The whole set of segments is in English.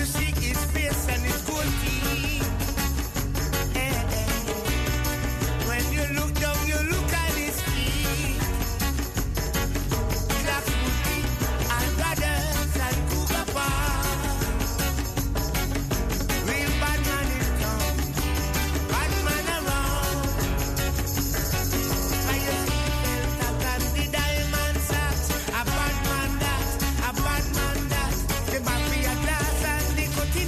you see his face and his gold teeth. When you look down, you look at his feet. Black Booty and Brothers and Cougar Park. Real bad man in town, bad man around. By your seatbelt and the diamond socks. A bad man that, a bad man that. The mafia glass and the cutty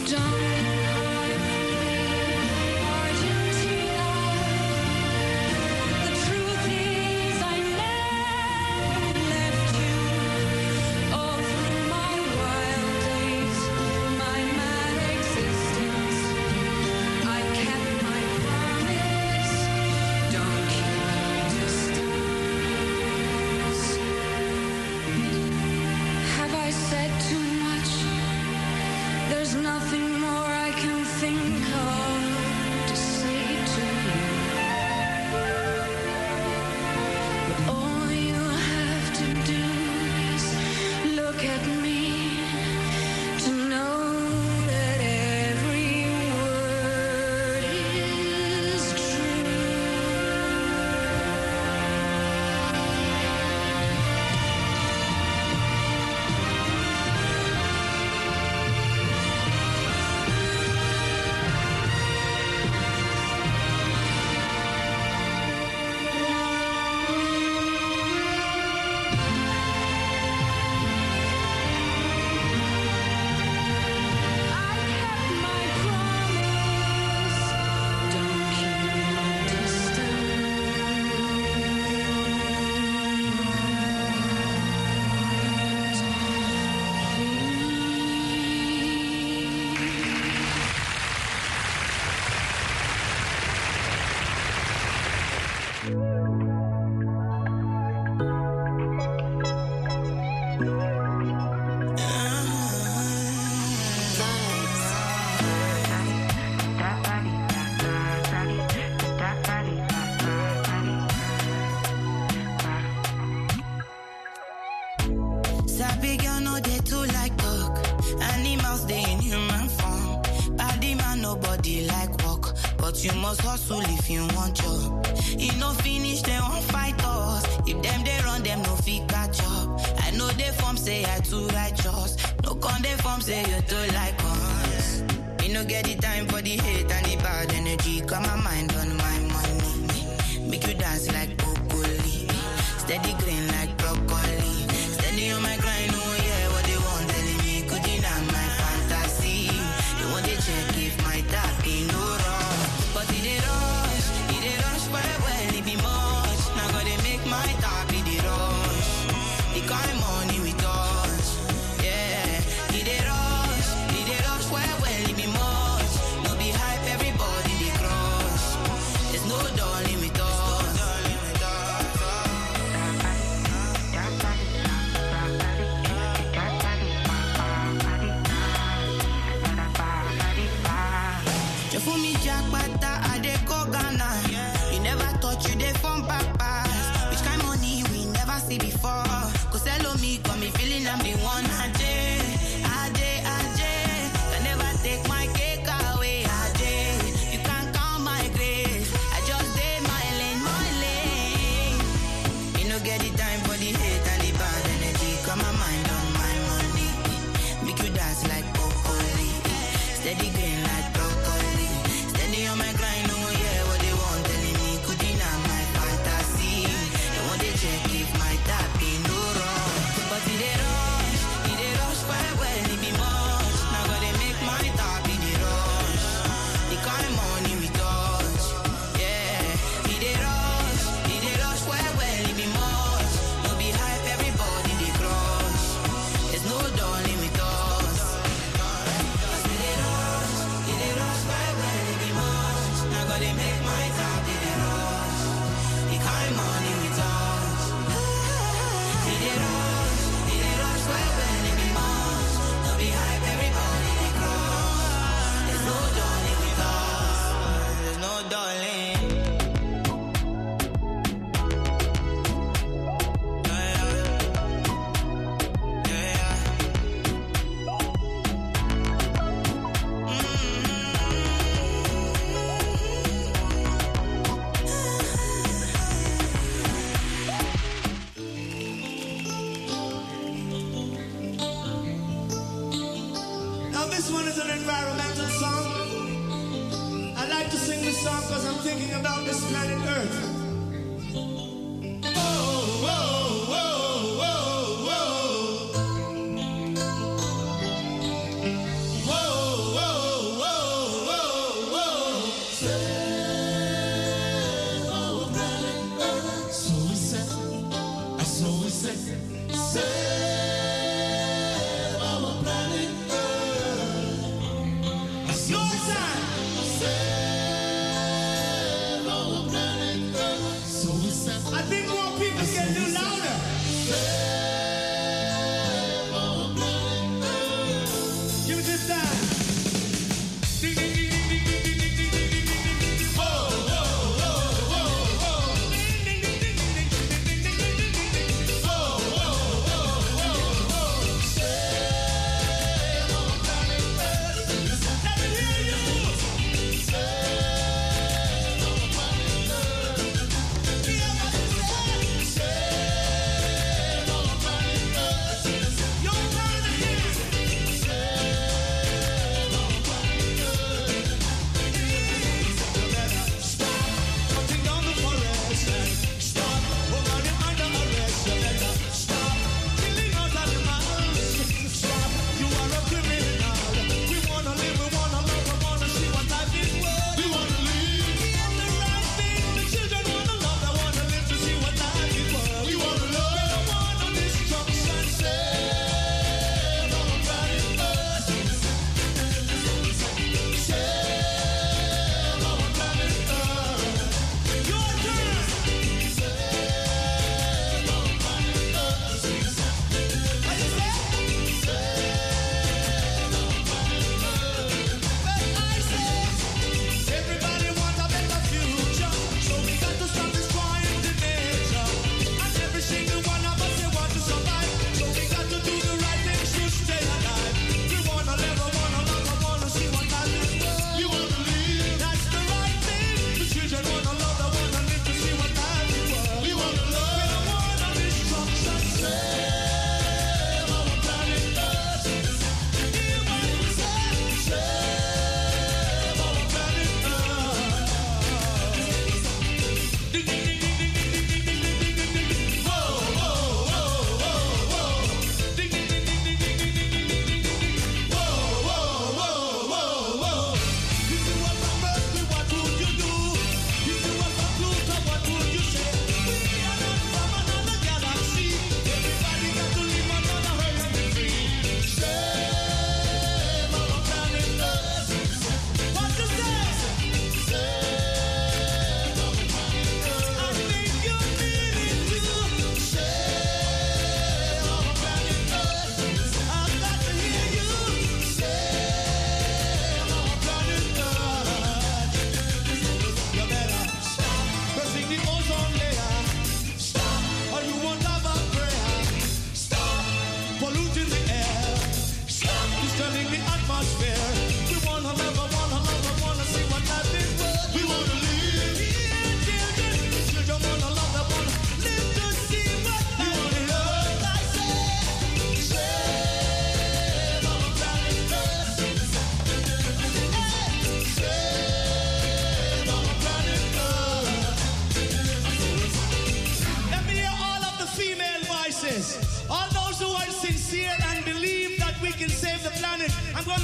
You must hustle if you want job. You no finish, they won't fight us. If them they run, them no fit catch up. I know they form say I too righteous. No con they form say you too like us. You no get the time for the hate and the bad energy. Got my mind on my money. Make you dance like broccoli. Steady green like broccoli. Steady on my grind, oh yeah, what they want telling me. Could deny my fantasy. They want to check if my tap ain't no wrong. But it rush, well, it be much. Now gotta make my top, it rush. The kind of money we touch, yeah. It rush, well, it be much. No be hype, everybody they crush. There's no darling with us. You fool me jackpata, I dey go Ghana. You never thought you dey from papas. Which kind of money we never see before. Cause hello me, got me feeling I'm the one. Ajay. Can never take my cake away. Ajay. You can't count my grace. I just did my lane. You no get the time for the hate and the bad energy. Got my mind on my money. Make you dance like broccoli. Steady green like broccoli. Steady on my grind, oh yeah, what they want telling me. Could deny my fantasy. They want to check if my tap ain't no wrong. But it rush, well, it be much. Now gotta make my tap, it rush. The kind of money we touch, yeah. It rush, well, it be much. No be hype, everybody they crush. There's no darling with us. It rush, well, it be much. Now gotta make my top, it rush. The kind of money we touch. It rush, well, it be much. No be hype, everybody they crush. There's no darling with us. There's no darling. Now this one is an environmental song. I like to sing this song because I'm thinking about this planet Earth. Whoa, whoa, whoa, whoa, whoa. Whoa, whoa.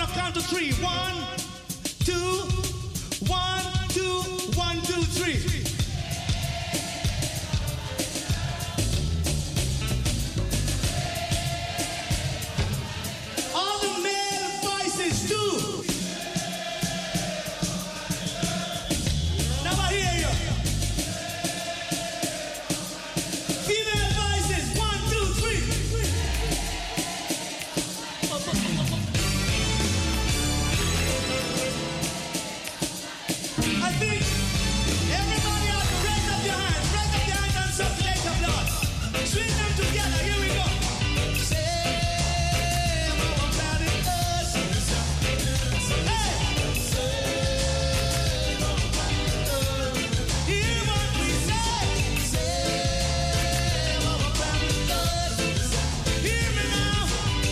count to three. 1, 2, 1, 2, 1, 2, 3. All the male voices too. Now I hear you. Female voices, 1, 2, 3. I think everybody ought to raise up your hands and circulate the blood. Swing them together, here we go. Say more about it, us. Hey! Hear what we say. Say more about it, us. Hear me now.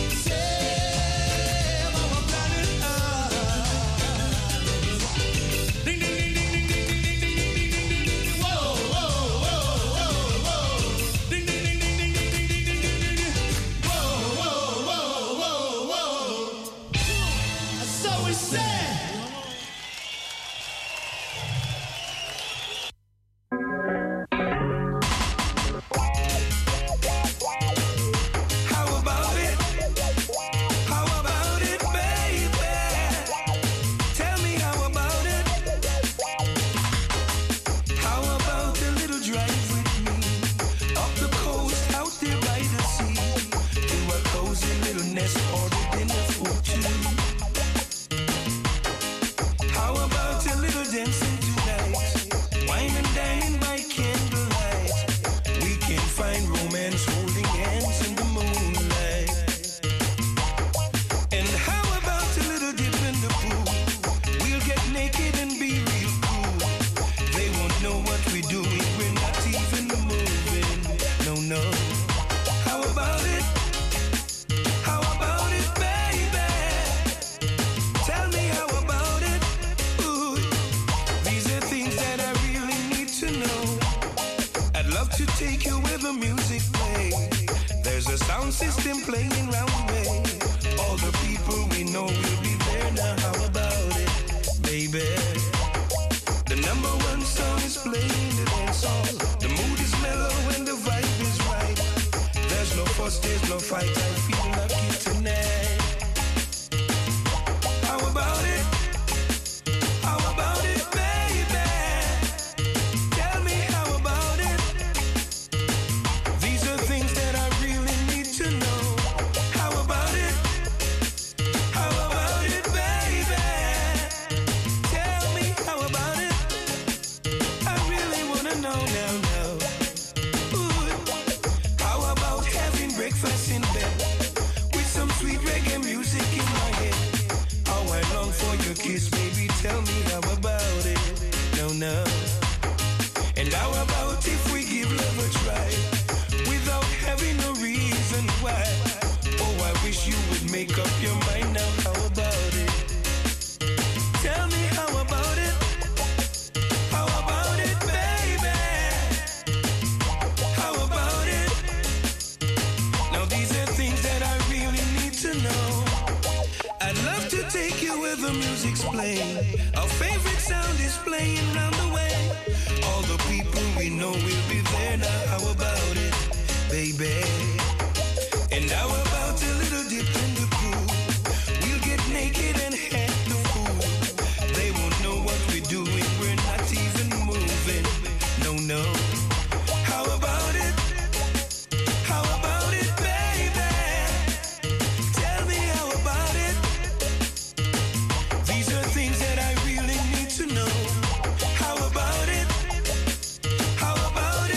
Say more about it, us. Ding, ding, ding, ding, ding, ding, ding, ding, ding, ding, ding, ding, ding, ding. Whoa, whoa, whoa, whoa, whoa. Ding, ding, ding, ding, ding, ding, ding, ding, ding, ding, ding, ding. Whoa, whoa, whoa, whoa, whoa. So we say. How about it? How about it, baby? Tell me how about it? How about a little drive with me up the coast, out there by the sea, to a cozy little nest or the dinner for two? How about a little dancing tonight, wine and dine by candlelight? We can find romance holding hands in the moonlight. And how about a little dip in the pool? We'll get naked and be real cool. They won't know what we're doing. We're not even moving. No, no. How about it? How about it, baby? Tell me how about it? Ooh, these are things that I really need to know. I'd love to take you where the music plays. There's a sound system playing round the way. All the people we know will be there now. How about it, baby? The number one song is playing the dance hall. The mood is mellow and the vibe is right. There's no fuss, there's no fight. I feel lucky tonight. How about it? How about it, baby? Tell me how about it? These are things that I really need to know. How about it? How about it, baby? Tell me how about it? I really wanna know now. Ooh. How about having breakfast in bed with some sweet reggae music in my head? How I long for your kiss, baby. Tell me how about it? No. And how about if we give love a try without having no reason why? Oh, I wish you would make up your mind now. How about it? Tell me how about it? How about it, baby? How about it? Now these are things that I really need to know. I'd love to take you where the music's playing. Our favorite sound is playing round the way. All the people we know will be there now. How about it, baby? And how about a little dip in the pool? We'll get naked and head the fool. They won't know what we're doing. We're not even moving. No. How about it? How about it, baby? Tell me how about it? These are things that I really need to know. How about it? How about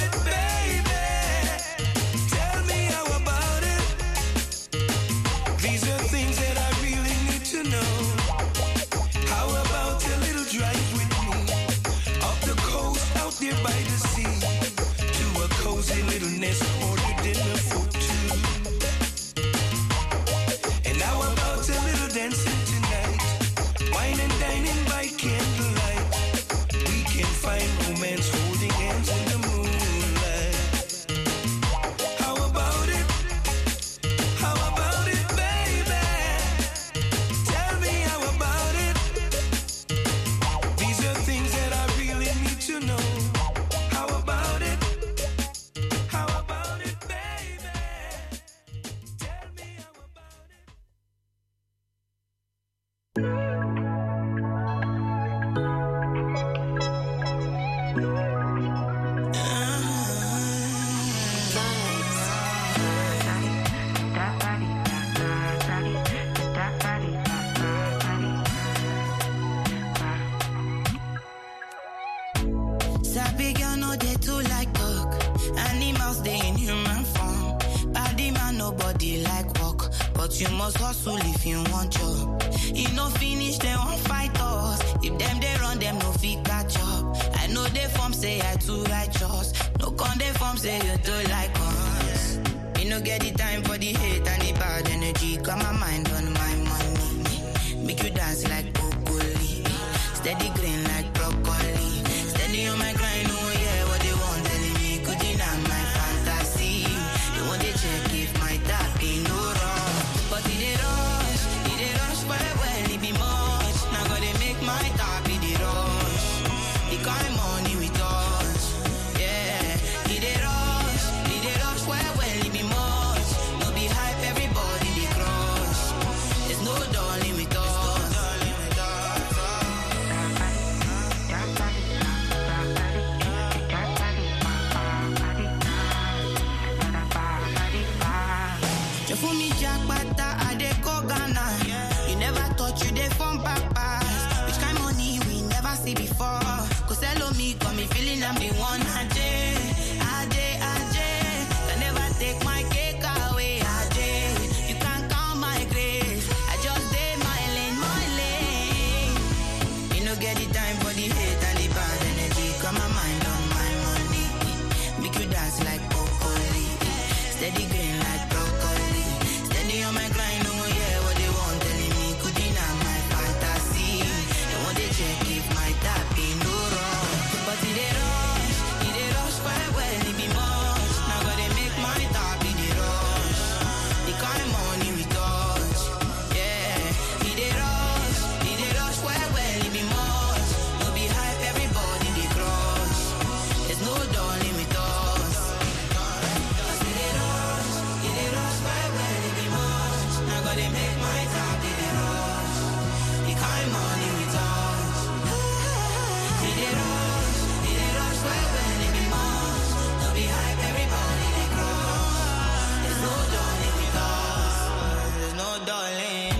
but you must hustle if you want job. You no finish, they won't fight us. If them they run, them no fit catch up. I know they form say I too righteous. No con they form say you too like us. You no get the time for the hate and the bad energy. Got my mind on my money. Make you dance like broccoli. Steady green like broccoli. Steady on my grind, oh yeah, what they want telling me. Could deny my fantasy. They want to check if my tap ain't no wrong. But it rush, well, it be much. Now gotta make my tap in the rush. The kind of money we touch, yeah. It rush, well, it be much. No be hype, everybody they crush. There's no darling with us. For me, Jackpata, I dey go Ghana. You never thought you dey from papas. Which kind of money we never see before. Cause hello me, got me feeling I'm the one. Ajay. Can never take my cake away. Ajay, you can't count my grace. I just did my lane. You no get the time for the hate and the bad energy. Got my mind on my money. Make you dance like broccoli. Steady green like broccoli. Steady on my grind, oh yeah, what they want telling me. Could deny my fantasy. They want to check if my tap ain't no wrong. But it rush, well, it be much. Now gotta make my tap in the rush. The kind of money we touch, yeah. It rush, well, it be much. No be hype, everybody they crush. There's no darling with us. Cause it rush, well, it be much. Now gotta make my tap in the rush. The kind of money we touch. It rush, well, it be much. No be hype, everybody they crush. There's no darling with us. There's no darling.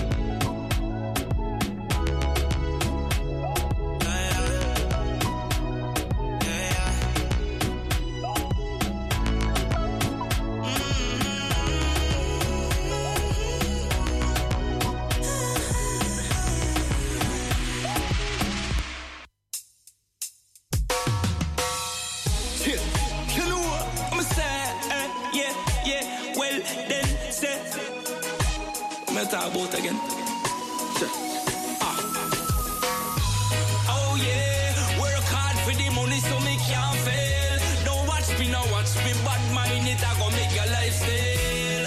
You know what I'm saying? Yeah. Well, then, say. I'm gonna talk about again. Sure. Oh, yeah. Work hard for the money so me can't fail. Don't watch me, now watch me. Bad mind it, I gon' make your lifestyle.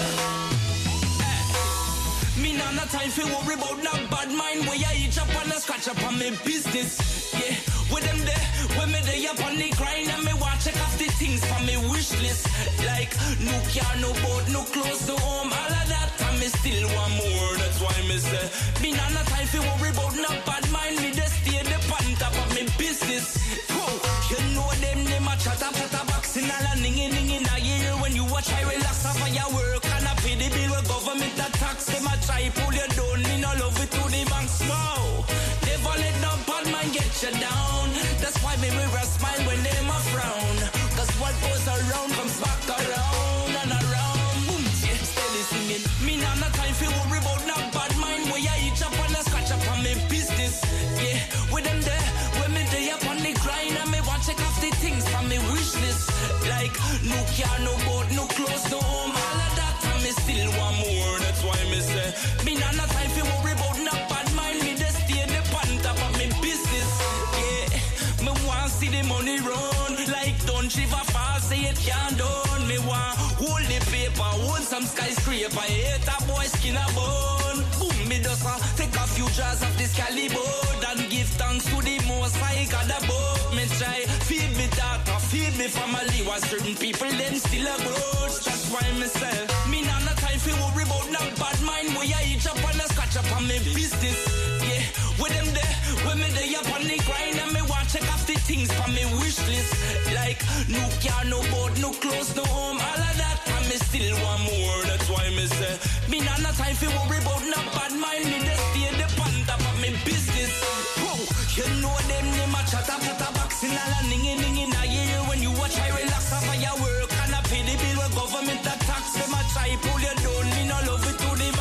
Me nah no time for worry about no bad mind. Where you each up and a scratch up on me business. Yeah, with them there, when me there up on the grind and me want check off the things from me wish list. Like no car, no boat, no clothes, no home, all of that. And me still want more. That's why me say me nah no time for worry about no bad mind. Me just stay the pan top of me business. Oh, you know them a chat up at a box in all a ning in a year. When you watch I relax off of your work and I pay the bill with government a tax. Them a try pull you down, me no love it to the banks. Wow, never let no bad man get you down. That's why me wear a smile when them a frown. Cause what goes around comes back around and around. Boom, yeah, steady singing. Me nah no time for worry about no bad mind. Where you each up and a scratch up on me business. Yeah, with them there, when me day up on the grind and me want check off the things from me wish list. Like no car, no boat, no clothes, no home, all of that. And me still want more. That's why me say me nah no time for worry about no bad mind. Me just stay the pan top of me business. Yeah, me want see the money run. Like don't shiver fast, say it can't done. Me want hold the paper, hold some skyscraper. Hate a boy skin a bone. Boom, me just take a few jars of this caliber and give thanks to the most high God above. Me try feed me daughter, feed me family. While certain people them still a grudge. That's why me say me nah no time for worry about no bad mind. Where you each up and a scratch up on me business. Yeah, with them there, when me there up on the grind and me want check off the things from me wish list. Like no car, no boat, no clothes, no home, all of that. And me still want more. That's why me say me nah no time for worry about no bad mind. Me just stay the pan top of me business. Whoa, you know them a chat up at a box in all a ning in a year. When you watch I relax off of your work and I pay the bill with government a tax. Them a try pull you down, me no love it to the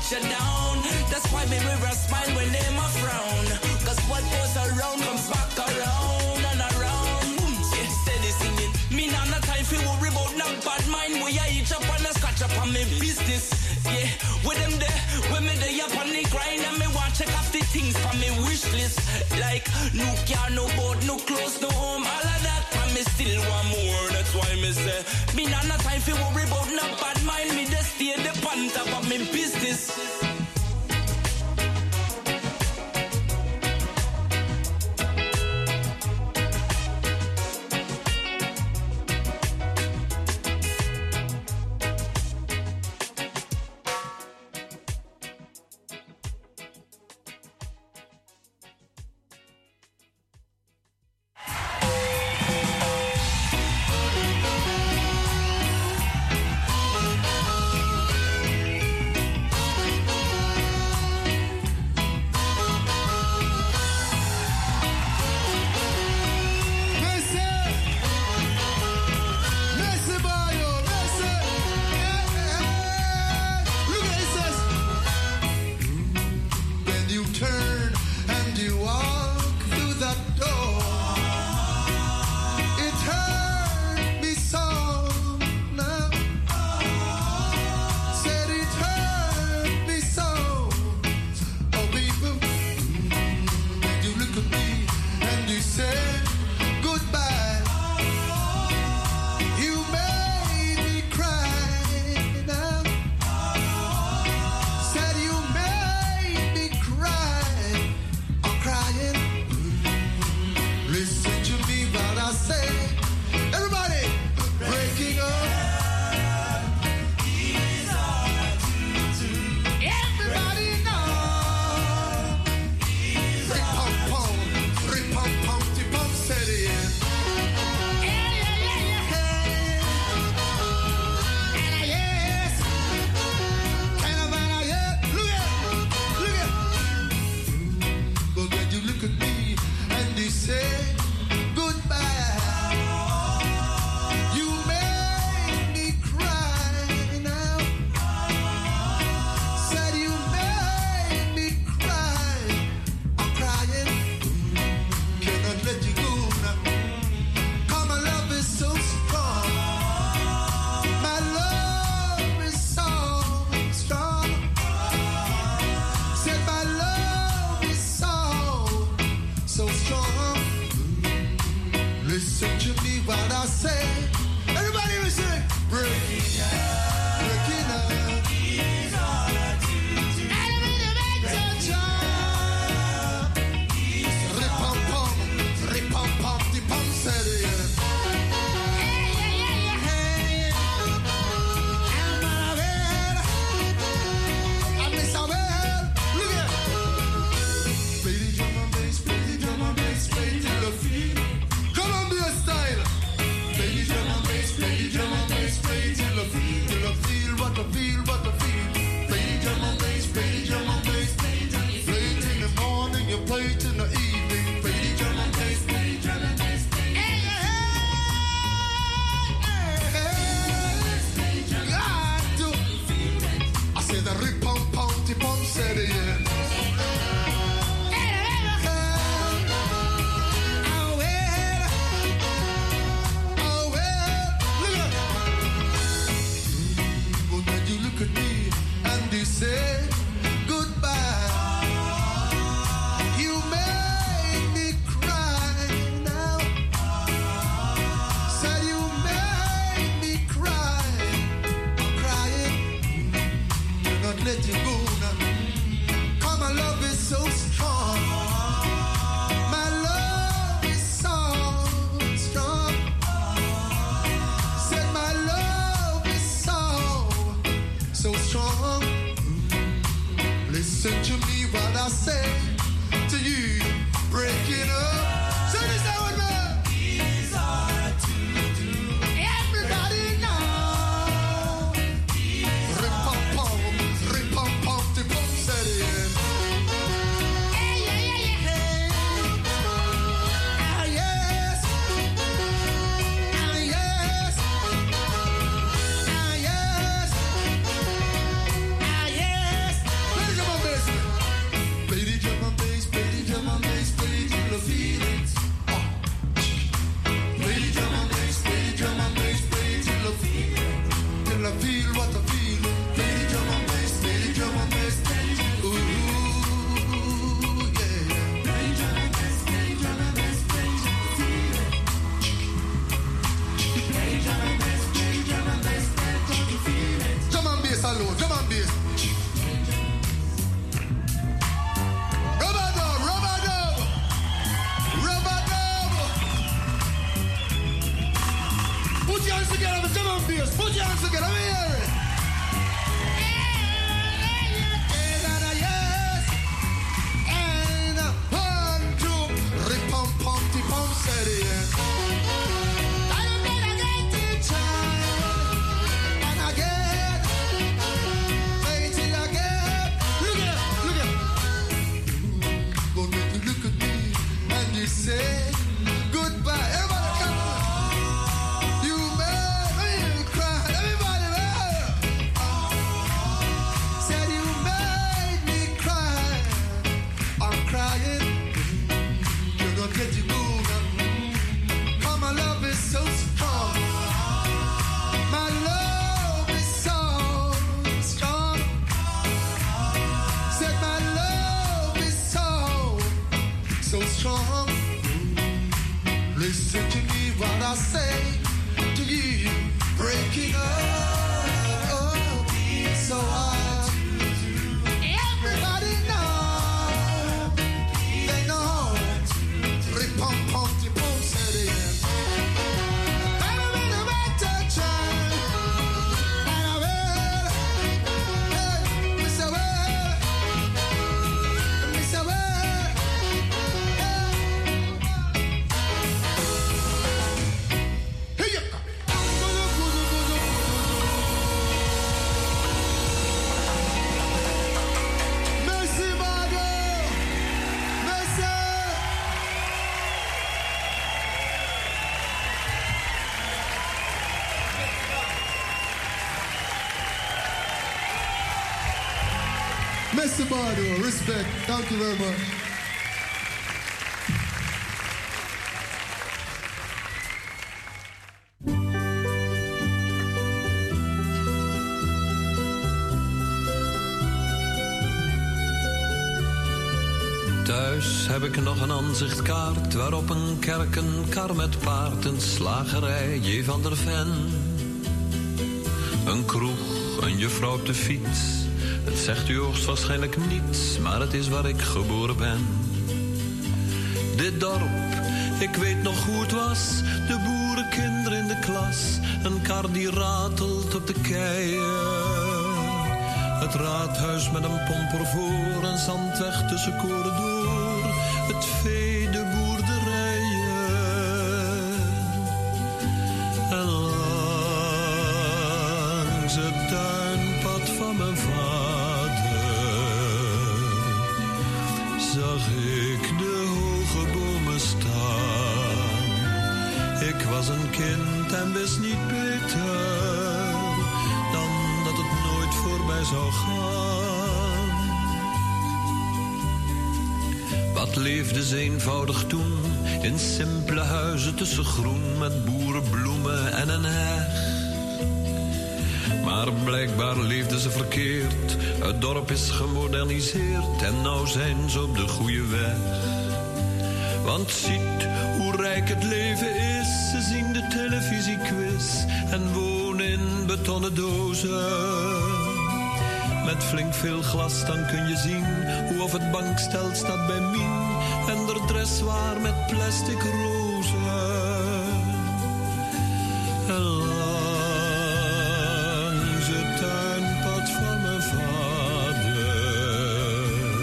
put you down. That's why me wear a smile when them a frown. Cause what goes around comes back around and around. Yeah, steady singing. Me nah no time for worry about no bad mind. We a each up and a scratch up on me business. Yeah, with them there, when me there up on the grind and me want check off the things from me wish list. Like no car, no boat, no clothes, no home, all of that. And me still want more. That's why me say me nah no time for worry about no bad mind. Me just stay the pan top of me business. alone. Come on, bass. Rubber dub, rubber dub. Rubber dub. Put your hands together, come on, bass. Put your hands together, let me hear it. And 1, 2, rip-pum, pum, steady, yeah. Say goodbye. Everybody come on. You made me cry. Everybody said you made me cry. I'm crying. You're gonna get you moving. Oh, my love is so strong. My love is so strong. Said my love is so strong. Listen to me while I say to you, breaking up, oh, so hard. Everybody know, they know. Rip-pum-pum, pum, said it. I'm in a better time, and I will, hey, miss away, miss away. Mr. Bardo, respect. Thank you very much. Thuis heb ik nog een aanzichtkaart waarop een kerk, een kar met paard, een slagerij, J. van der Ven. Een kroeg, een juffrouw op de fiets. Het zegt u hoogstwaarschijnlijk niets, maar het is waar ik geboren ben. Dit dorp, ik weet nog hoe het was. De boerenkinderen in de klas. Een kar die ratelt op de keien. Het raadhuis met een pomper voor. Een zandweg tussen koren door. Het vee, de boerderijen. En langs het tuinpad van mijn vader zag ik de hoge bomen staan. Ik was een kind en wist niet beter dan dat het nooit voorbij zou gaan. Wat leefde ze eenvoudig toen, in simpele huizen tussen groen met boerenbloemen en een heg. Maar blijkbaar leefden ze verkeerd. Het dorp is gemoderniseerd en nou zijn ze op de goede weg. Want ziet hoe rijk het leven is. Ze zien de televisiequiz en wonen in betonnen dozen. Met flink veel glas dan kun je zien hoe of het bankstel staat bij Mien en de dressoir met plastic rozen. En langs het tuinpad van mijn vader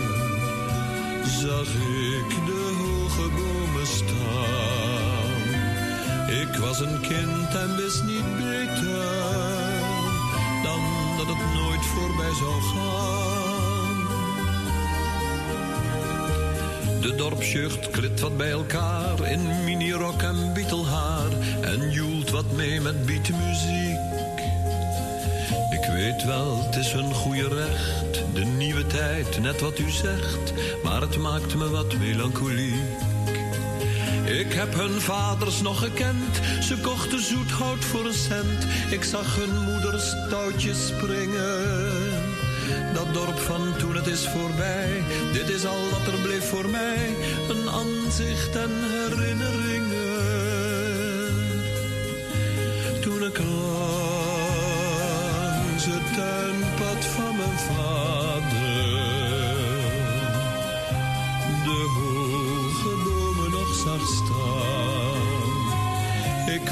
zag ik de hoge bomen staan. Ik was een kind en wist niet beter dan dat het nooit voorbij zou gaan. De dorpsjeugd klit wat bij elkaar in minirok en bietelhaar en joelt wat mee met beatmuziek. Ik weet wel, het is hun goede recht, de nieuwe tijd, net wat u zegt, maar het maakt me wat melancholiek. Ik heb hun vaders nog gekend, ze kochten zoethout voor een cent. Ik zag hun moeders touwtjes springen. Dat dorp van toen, het is voorbij. Dit is al wat er bleef voor mij. Een aanzicht en herinneringen. Toen ik langs het tuinpad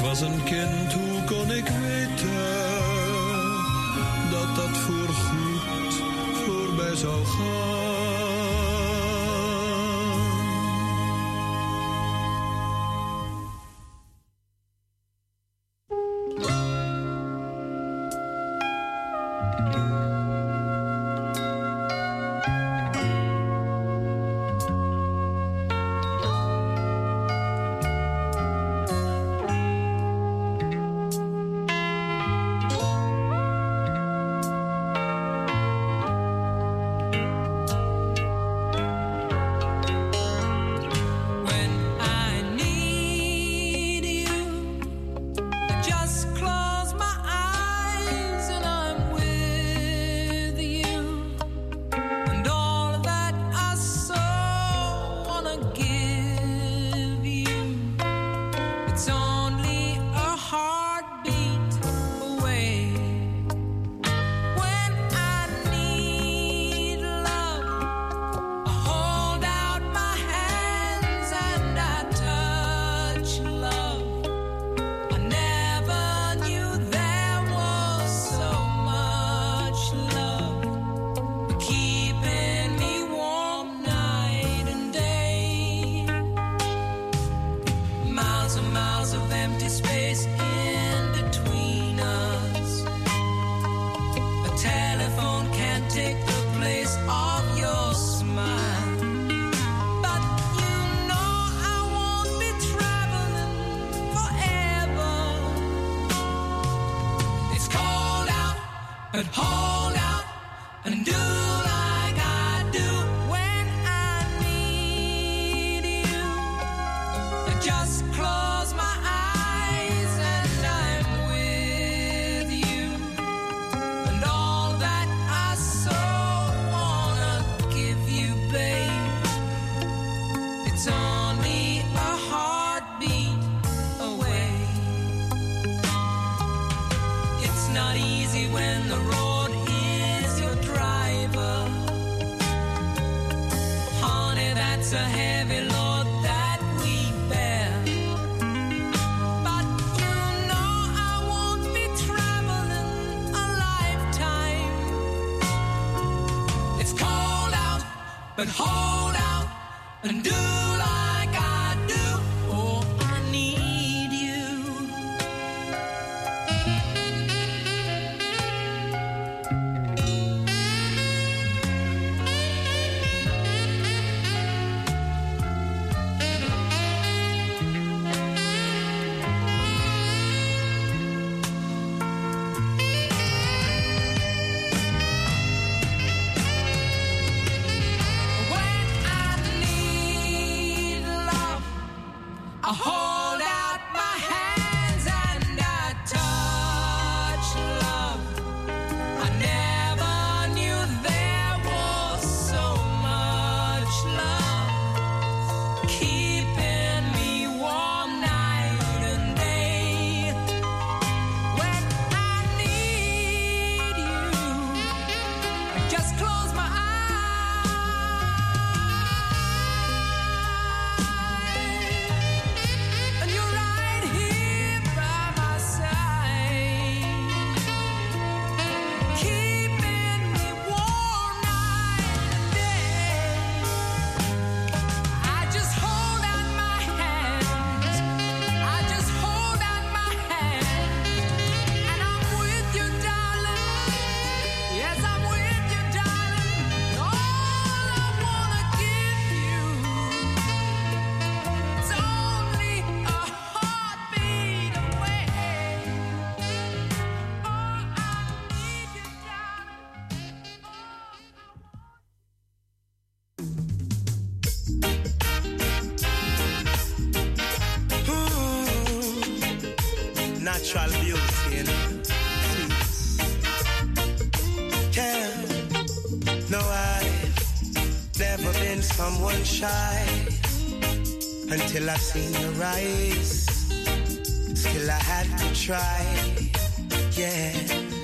was een kind, hoe kon ik weten dat dat voorgoed voorbij zou gaan? But hold out and do like I do. Oh, I need you. Natural beauty and peace. Yeah, no, I've never been someone shy until I've seen your eyes. Still I had to try. Yeah.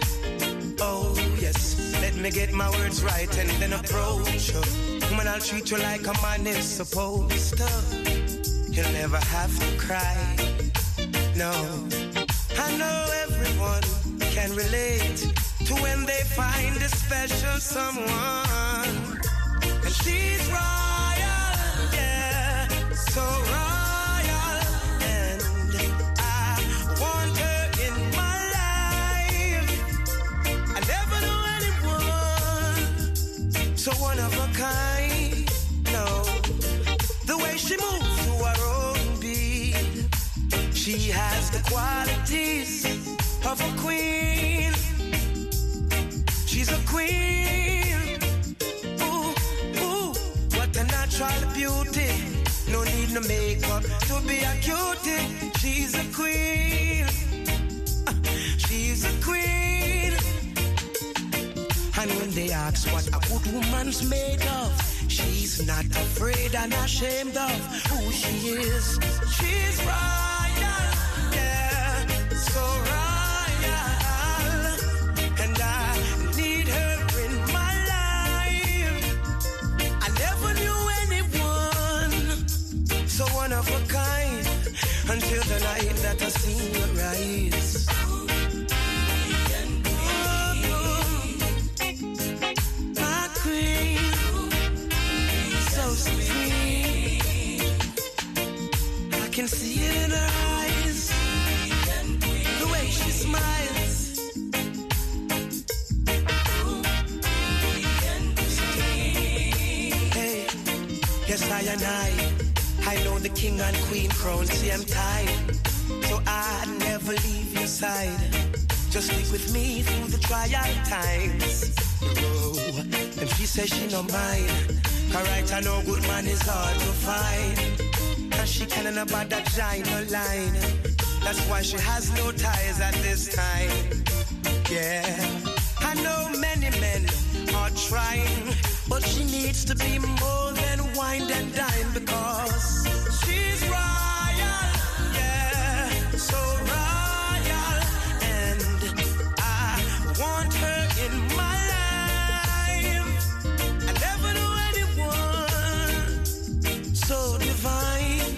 Oh yes, let me get my words right and then approach you. Woman, I'll treat you like a man is supposed to. You'll never have to cry. No, I know everyone can relate to when they find a special someone. And she's royal, yeah, so royal. And I want her in my life. I never knew anyone so one of a kind. No, the way she moves to her own beat, she has the qualities of a queen. She's a queen. Ooh, ooh, what a natural beauty. No need no makeup to be a cutie. She's a queen. She's a queen. And when they ask what a good woman's made of, she's not afraid and ashamed of who she is. She's royal, yeah, so royal. And I need her in my life. I never knew anyone so one of a kind until the night that I seen her rise. My queen, so sweet. I can see it in her eyes, the way she smiles. Hey, yes, I know the king and queen crown, same time. So I'd never leave your side. Just stick with me through the trial times. Oh, and she says she no mind. Alright, I know good man is hard to find. And she can't about that giant line. That's why she has no ties at this time. Yeah, I know many men are trying, but she needs to be more than wine and dine because she's royal, yeah, so royal. And I want her in my life. I never knew anyone so divine.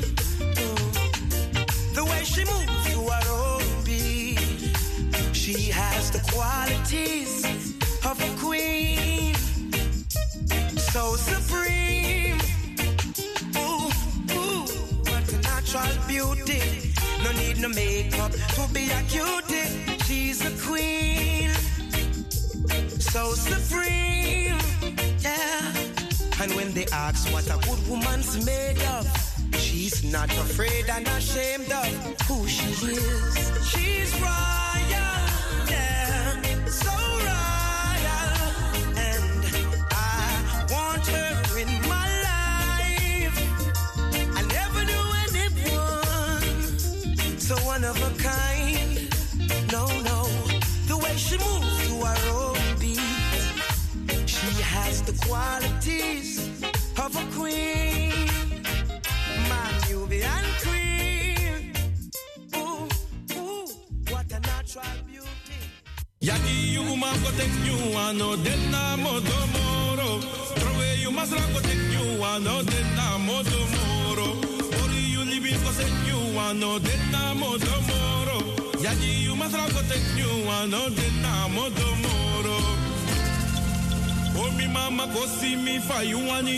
The way she moves to her own beat, she has the qualities of a queen, so supreme. Ooh, ooh, what a natural beauty. No need no makeup to be a cutie. She's a queen, so supreme, yeah. And when they ask what a good woman's made of, she's not afraid and ashamed of who she is. She's royal, yeah, so royal. And I want her in my life. I never knew anyone so one of a kind. No, no, the way she moves to her own beat, she has the qualities of a queen. My Nubian queen. Ooh, ooh, what a natural beauty. Yaki you ma go take you ano denna motomoro. Trove you mas go take you ano denna motomoro. Ori you living go take you ano denna motomoro. Yaki you mas go take you ano denna motomoro. Oh mi mama go see me for you ani.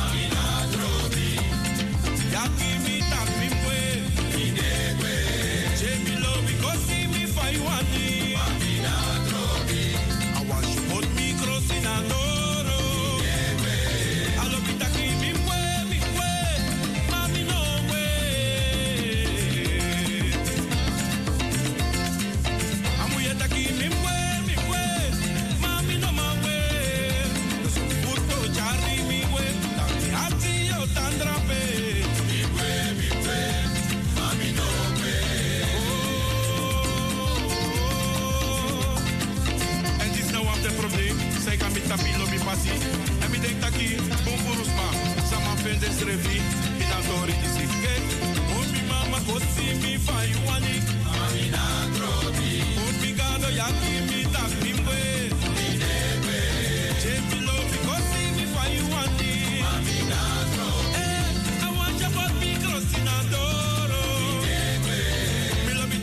Yaki mi tap mi pwe, idegwe. Jemi love because see me for you ani. Mamina trobi, I want you put me cross in a doro. Idegwe, I love it taki mi pwe, mami no way. Amu yetaki mi pwe, mami no ma way. So puto chari mi way, taki hati yo tandrape. Sei que me tapilo me passi. E mi denk taki, bom purusma. Sama pendes revi, mi da dori di sikke. O mi mama kosi mi fai wani. Amina trobi. O mi gado yaki mi tak mimwe. Mi degwe. Je mi lo mi kosi mi fai wani. Amina trobi. I want you but mi crossing a doro. Mi degwe. Mi lo mi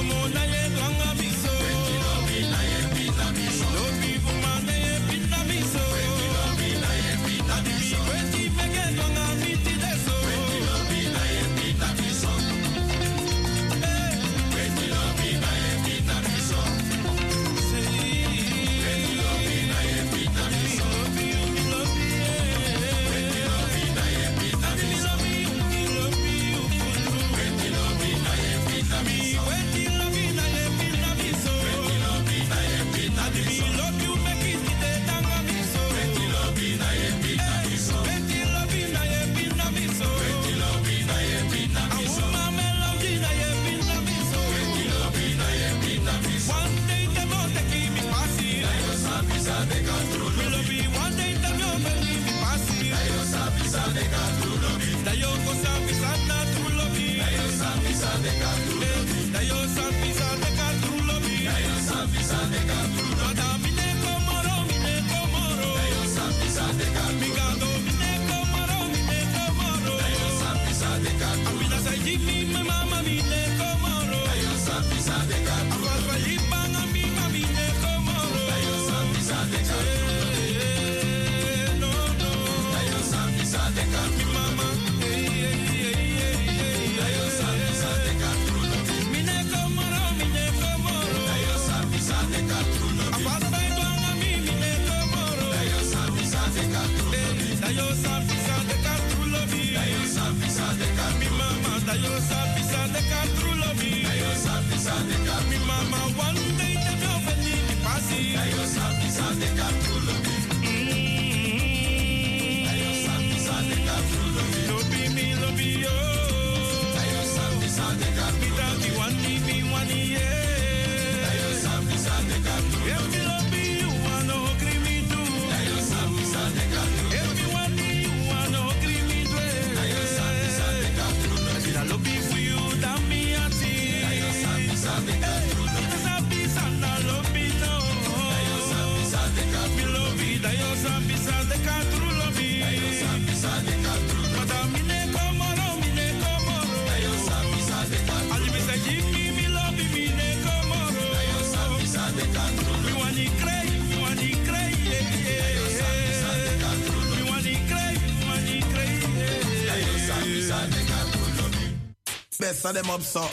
Best of them up, so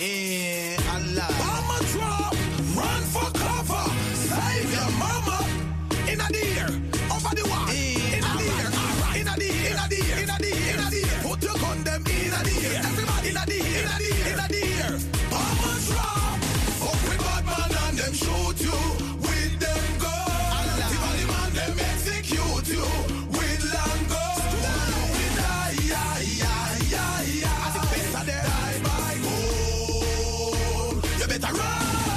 Allah. Mama drop, run for cover, save your mama. In a deer, over the wall. In a deer, in a deer, in a deer, in a deer, in a deer. Put your gun them in a deer. Everybody in a deer, in a deer, in a deer. Mama drop, up with bad man and them shoot you with them guns. The body man them execute you with long guns. With I think best of them. Better run!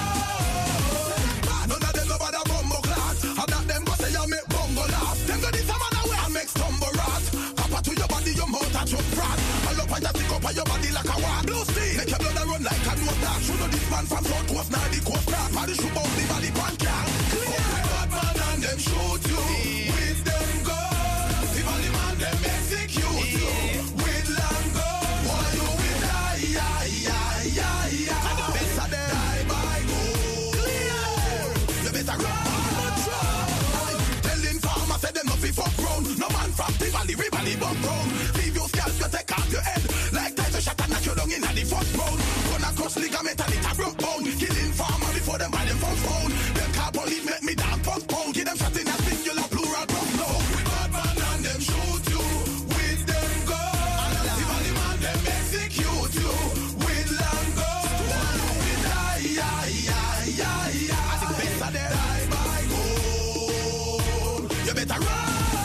None of them over the bumbo class. How that them go say you make bumbo laugh. Them go this a man away and make stumble rat. Papa to your body, your mouth and your brat. All up and just stick up on your body like a wad. Blue steel, make your blood run like a nose dash. You know this man from South Coast, now the coast now. Body shoot out the body pan can. Clear! Bad man and them shoot you with them guns. The body man them execute you with long guns. Why you with no man from the valley, ribally bump round. Leave your scalp, you take off your head. Like Tyson shot and knock you down in the first round. Gonna cross ligament and it a broke bone. Killing farmer before them buy them first phone. Them car police make me down postpone. Give them shot in a singular plural drum. No, with bad man and them shoot you with them guns. The valley man them execute you with long guns. With I think best of them die by gold. You better run.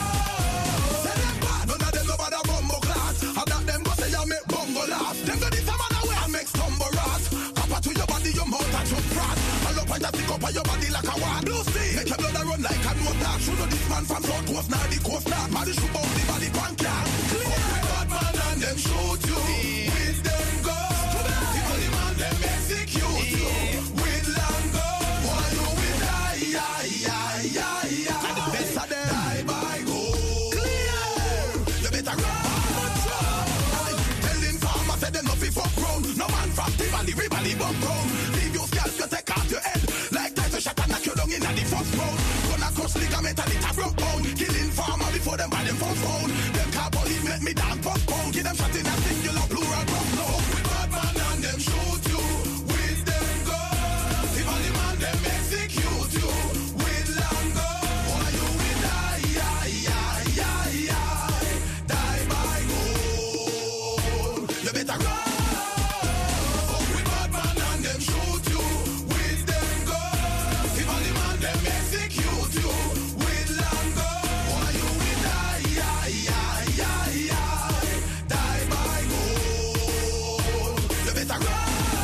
Stick up on your body like a wad. Blue steel, make your blood run like a nose dash. You know this man from South Coast, now the coast now. Body shoot out the body pan can. Clear! Bad man and them shoot you with them guns. The body man them execute you with long guns. Why you with and the best of them die by gold. Clear! You better run. Telling farmers say them no fit fuck round. No man from the valley, ribally bump round. Leave your girl, you take off your head. Like Tyson shot and knock you down in the first round. Gonna cross ligament and it a broke bone. Killing farmer before them buy them first round. Them car police make me down pop bone. Give them shot in a singular plural round. No, we bad man and them shoot you with them guns. If all the man them execute you with long guns. Why you will die, die by gold. You better run. Fuck with bad man and them shoot you with them guns. If all the man them execute you with long guns. Why you will die, die by gold. You better run.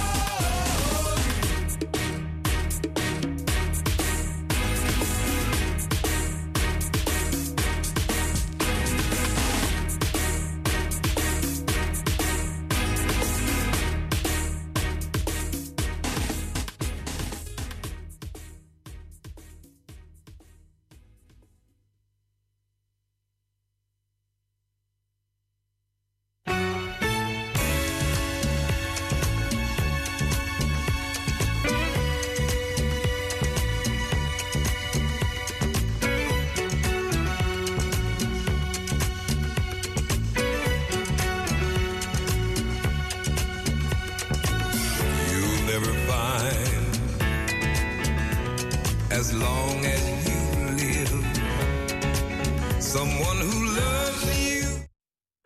You'll never find, as long as you live, someone who loves you